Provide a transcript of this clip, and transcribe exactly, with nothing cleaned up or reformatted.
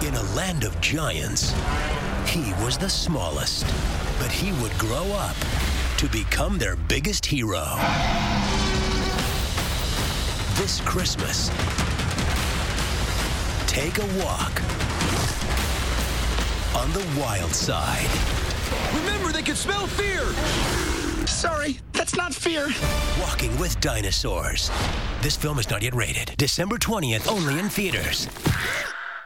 In a land of giants, he was the smallest, but he would grow up to become their biggest hero. This Christmas, take a walk on the wild side. Remember, they can smell fear! Sorry, that's not fear. Walking with dinosaurs. This film is not yet rated. December twentieth, only in theaters.